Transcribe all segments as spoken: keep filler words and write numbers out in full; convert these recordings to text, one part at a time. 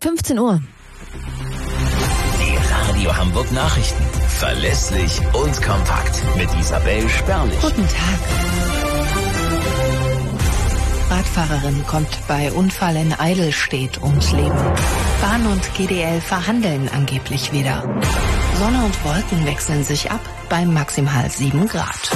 fünfzehn Uhr. Die Radio Hamburg Nachrichten. Verlässlich und kompakt. Mit Isabel Sperlich. Guten Tag. Radfahrerin kommt bei Unfall in Eidelstedt ums Leben. Bahn und G D L verhandeln angeblich wieder. Sonne und Wolken wechseln sich ab bei maximal sieben Grad.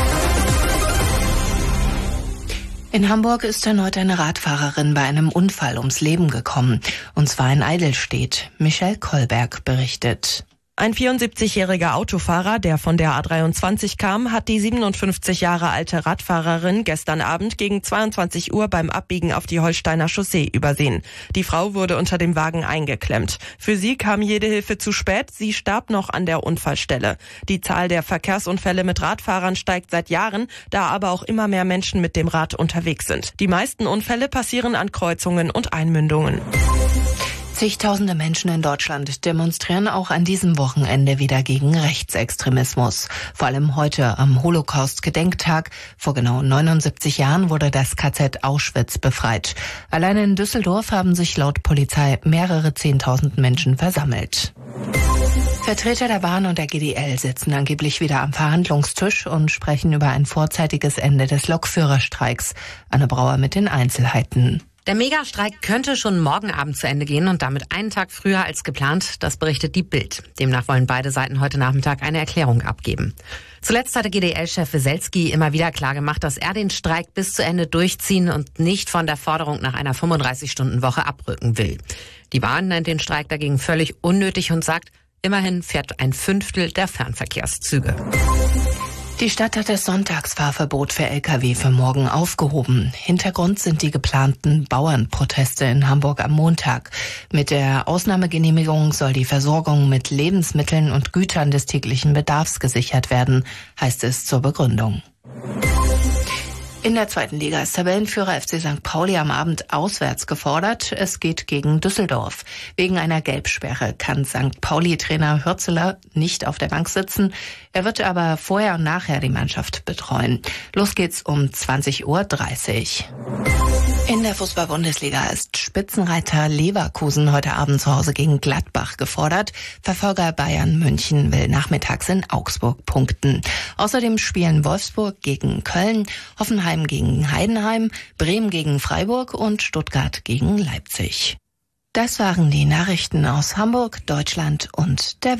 In Hamburg ist erneut eine Radfahrerin bei einem Unfall ums Leben gekommen. Und zwar in Eidelstedt. Michelle Kolberg berichtet. Ein vierundsiebzigjähriger Autofahrer, der von der A dreiundzwanzig kam, hat die siebenundfünfzig Jahre alte Radfahrerin gestern Abend gegen zweiundzwanzig Uhr beim Abbiegen auf die Holsteiner Chaussee übersehen. Die Frau wurde unter dem Wagen eingeklemmt. Für sie kam jede Hilfe zu spät, sie starb noch an der Unfallstelle. Die Zahl der Verkehrsunfälle mit Radfahrern steigt seit Jahren, da aber auch immer mehr Menschen mit dem Rad unterwegs sind. Die meisten Unfälle passieren an Kreuzungen und Einmündungen. Zigtausende Menschen in Deutschland demonstrieren auch an diesem Wochenende wieder gegen Rechtsextremismus. Vor allem heute am Holocaust-Gedenktag. Vor genau neunundsiebzig Jahren wurde das K Z Auschwitz befreit. Allein in Düsseldorf haben sich laut Polizei mehrere Zehntausend Menschen versammelt. Vertreter der Bahn und der G D L sitzen angeblich wieder am Verhandlungstisch und sprechen über ein vorzeitiges Ende des Lokführerstreiks. Anne Brauer mit den Einzelheiten. Der Megastreik könnte schon morgen Abend zu Ende gehen und damit einen Tag früher als geplant, das berichtet die Bild. Demnach wollen beide Seiten heute Nachmittag eine Erklärung abgeben. Zuletzt hatte G D L-Chef Weselski immer wieder klargemacht, dass er den Streik bis zu Ende durchziehen und nicht von der Forderung nach einer fünfunddreißig-Stunden-Woche abrücken will. Die Bahn nennt den Streik dagegen völlig unnötig und sagt, immerhin fährt ein Fünftel der Fernverkehrszüge. Die Stadt hat das Sonntagsfahrverbot für L K W für morgen aufgehoben. Hintergrund sind die geplanten Bauernproteste in Hamburg am Montag. Mit der Ausnahmegenehmigung soll die Versorgung mit Lebensmitteln und Gütern des täglichen Bedarfs gesichert werden, heißt es zur Begründung. In der zweiten Liga ist Tabellenführer F C Sankt Pauli am Abend auswärts gefordert. Es geht gegen Düsseldorf. Wegen einer Gelbsperre kann Sankt Pauli-Trainer Hürzeler nicht auf der Bank sitzen. Er wird aber vorher und nachher die Mannschaft betreuen. Los geht's um zwanzig Uhr dreißig. In der Fußball-Bundesliga ist Spitzenreiter Leverkusen heute Abend zu Hause gegen Gladbach gefordert. Verfolger Bayern München will nachmittags in Augsburg punkten. Außerdem spielen Wolfsburg gegen Köln, Hoffenheim gegen Heidenheim, Bremen gegen Freiburg und Stuttgart gegen Leipzig. Das waren die Nachrichten aus Hamburg, Deutschland und der